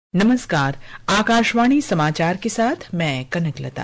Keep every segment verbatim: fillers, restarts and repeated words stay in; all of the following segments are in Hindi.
नमस्कार, आकाशवाणी समाचार के साथ मैं कनकलता।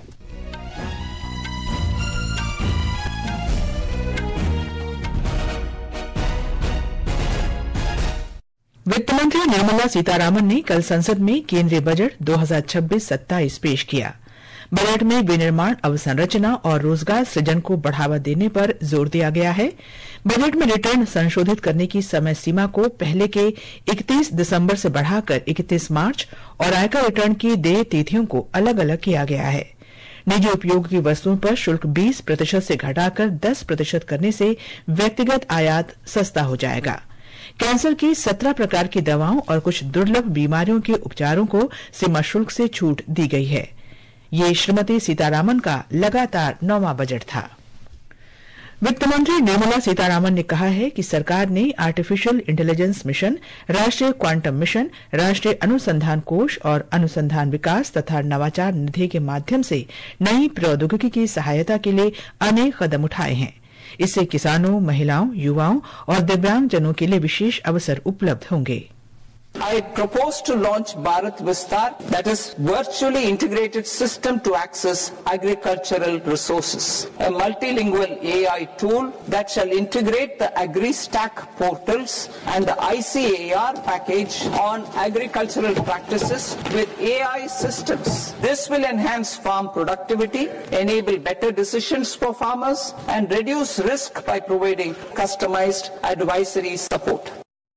वित्त मंत्री निर्मला सीतारामन ने कल संसद में केंद्रीय बजट दो हज़ार छब्बीस सत्ताईस पेश किया। बजट में विनिर्माण, अवसंरचना और रोजगार सृजन को बढ़ावा देने पर जोर दिया गया है। बजट में रिटर्न संशोधित करने की समय सीमा को पहले के इकतीस दिसंबर से बढ़ाकर इकतीस मार्च और आयकर रिटर्न की देय तिथियों को अलग अलग किया गया है। निजी उपयोग की वस्तुओं पर शुल्क बीस प्रतिशत से घटाकर दस प्रतिशत करने से व्यक्तिगत आयात सस्ता हो जाएगा। कैंसर की सत्रह प्रकार की दवाओं और कुछ दुर्लभ बीमारियों के उपचारों को सीमा शुल्क से छूट दी गई है। ये श्रीमती सीतारामन का लगातार नौवां बजट था। वित्त मंत्री निर्मला सीतारामन ने कहा है कि सरकार ने आर्टिफिशियल इंटेलिजेंस मिशन, राष्ट्रीय क्वांटम मिशन, राष्ट्रीय अनुसंधान कोष और अनुसंधान विकास तथा नवाचार निधि के माध्यम से नई प्रौद्योगिकी की सहायता के लिए अनेक कदम उठाए हैं। इससे किसानों, महिलाओं, युवाओं और दिव्यांगजनों के लिए विशेष अवसर उपलब्ध होंगे। I propose to launch Bharat Vistar, that is virtually integrated system to access agricultural resources, a multilingual A I tool that shall integrate the AgriStack portals and the I C A R package on agricultural practices with A I systems. This will enhance farm productivity, enable better decisions for farmers and reduce risk by providing customized advisory support.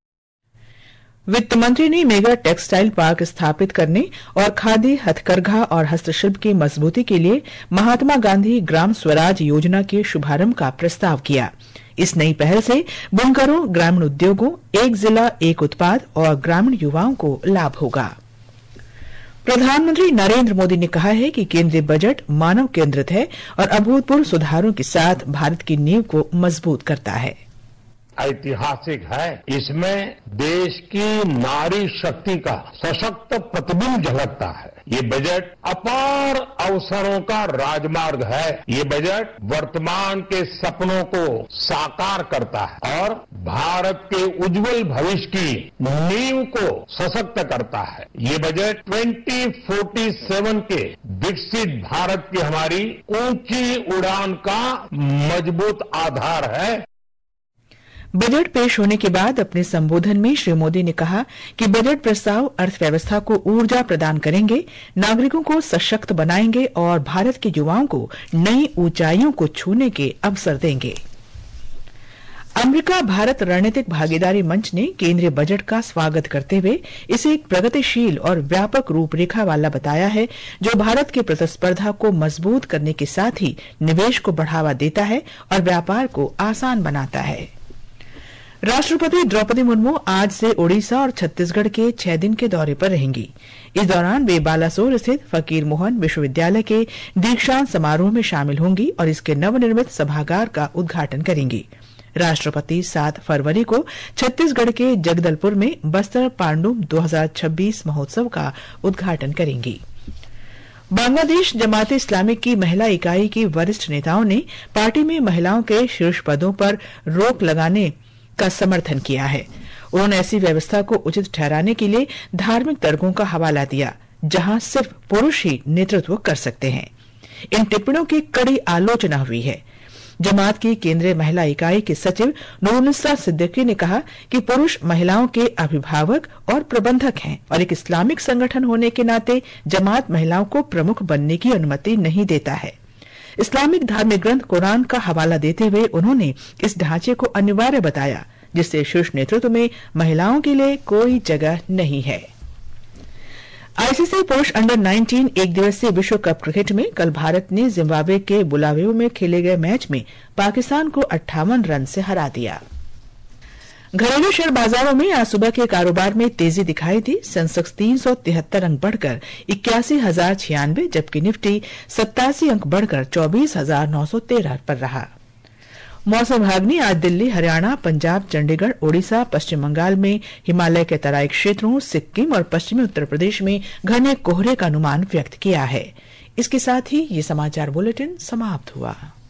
वित्त मंत्री ने मेगा टेक्सटाइल पार्क स्थापित करने और खादी, हथकरघा और हस्तशिल्प की मजबूती के लिए महात्मा गांधी ग्राम स्वराज योजना के शुभारंभ का प्रस्ताव किया। इस नई पहल से बुनकरों, ग्रामीण उद्योगों, एक जिला एक उत्पाद और ग्रामीण युवाओं को लाभ होगा। प्रधानमंत्री नरेंद्र मोदी ने कहा है कि केंद्रीय बजट मानव केंद्रित है और अभूतपूर्व सुधारों के साथ भारत की नींव को मजबूत करता है। ऐतिहासिक है। इसमें देश की नारी शक्ति का सशक्त प्रतिबिंब झलकता है। ये बजट अपार अवसरों का राजमार्ग है। ये बजट वर्तमान के सपनों को साकार करता है और भारत के उज्जवल भविष्य की नींव को सशक्त करता है। ये बजट दो हज़ार सैंतालीस के विकसित भारत की हमारी ऊंची उड़ान का मजबूत आधार है। बजट पेश होने के बाद अपने संबोधन में श्री मोदी ने कहा कि बजट प्रस्ताव अर्थव्यवस्था को ऊर्जा प्रदान करेंगे, नागरिकों को सशक्त बनाएंगे और भारत के युवाओं को नई ऊंचाइयों को छूने के अवसर देंगे। अमेरिका भारत रणनीतिक भागीदारी मंच ने केंद्रीय बजट का स्वागत करते हुए इसे एक प्रगतिशील और व्यापक रूपरेखा वाला बताया है, जो भारत की प्रतिस्पर्धा को मजबूत करने के साथ ही निवेश को बढ़ावा देता है और व्यापार को आसान बनाता है। राष्ट्रपति द्रौपदी मुर्मू आज से ओडिशा और छत्तीसगढ़ के छह दिन के दौरे पर रहेंगी। इस दौरान वे बालासोर स्थित फकीर मोहन विश्वविद्यालय के दीक्षांत समारोह में शामिल होंगी और इसके नवनिर्मित सभागार का उद्घाटन करेंगी। राष्ट्रपति सात फरवरी को छत्तीसगढ़ के जगदलपुर में बस्तर पांडुम दो हज़ार छब्बीस महोत्सव का उद्घाटन करेंगी। बांग्लादेश जमाते इस्लामी की महिला इकाई की वरिष्ठ नेताओं ने पार्टी में महिलाओं के शीर्ष पदों पर रोक लगाने का समर्थन किया है। उन्होंने ऐसी व्यवस्था को उचित ठहराने के लिए धार्मिक तर्कों का हवाला दिया, जहां सिर्फ पुरुष ही नेतृत्व कर सकते हैं। इन टिप्पणियों की कड़ी आलोचना हुई है। जमात की केंद्रीय महिला इकाई के सचिव नूरुन्निसा सिद्दीकी ने कहा कि पुरुष महिलाओं के अभिभावक और प्रबंधक हैं और एक इस्लामिक संगठन होने के नाते जमात महिलाओं को प्रमुख बनने की अनुमति नहीं देता है। इस्लामिक धार्मिक ग्रंथ कुरान का हवाला देते हुए उन्होंने इस ढांचे को अनिवार्य बताया, जिससे शीर्ष नेतृत्व में महिलाओं के लिए कोई जगह नहीं है। आईसीसी पुरुष अंडर उन्नीस एक दिवसीय विश्व कप क्रिकेट में कल भारत ने जिम्बाब्वे के बुलावेओ में खेले गए मैच में पाकिस्तान को अट्ठावन रन से हरा दिया। घरेलू शेयर बाजारों में आज सुबह के कारोबार में तेजी दिखाई दी। सेंसेक्स तीन सौ तिहत्तर अंक बढ़कर इक्यासी हजार छियानवे, जबकि निफ्टी सत्तासी अंक बढ़कर चौबीस हजार नौ सौ तेरह पर रहा। मौसम विभाग ने आज दिल्ली, हरियाणा, पंजाब, चंडीगढ़, ओडिशा, पश्चिम बंगाल में हिमालय के तराई क्षेत्रों, सिक्किम और पश्चिमी उत्तर प्रदेश में घने कोहरे का अनुमान व्यक्त किया है। इसके साथ ही ये समाचार बुलेटिन समाप्त हुआ।